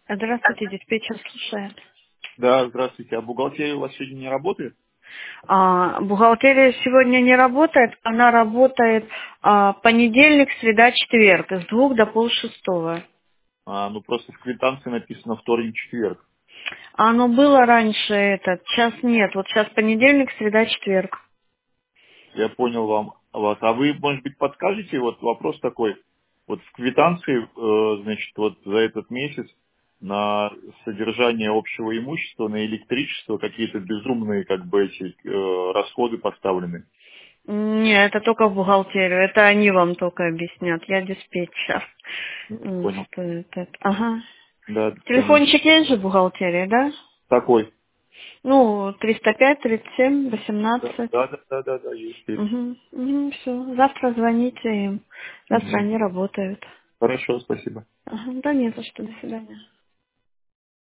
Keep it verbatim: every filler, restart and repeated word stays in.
Здравствуйте, диспетчер слушает. Да, здравствуйте. А бухгалтерия у вас сегодня не работает? А, бухгалтерия сегодня не работает, она работает а, понедельник, среда, четверг, с двух до полшестого. А, ну просто в квитанции написано вторник, четверг. А оно было раньше этот, сейчас нет, вот сейчас понедельник, среда, четверг. Я понял вам вас. А вы, может быть, подскажете? Вот вопрос такой. Вот в квитанции, э, значит, вот за этот месяц на содержание общего имущества, на электричество какие-то безумные, как бы, эти э, расходы поставлены. Нет, это только в бухгалтерию, это они вам только объяснят, я диспетчер. Ну, М, понял. Что это? Ага. Да, понял. Телефончик есть же в бухгалтерии, да? Такой. Ну, триста пять, тридцать семь, Да, восемнадцать. да, да, да, да, да, есть. есть. Угу, угу, все. Завтра звоните им. Завтра Мгм. они работают. Хорошо, спасибо. Ага, да не за что. До свидания.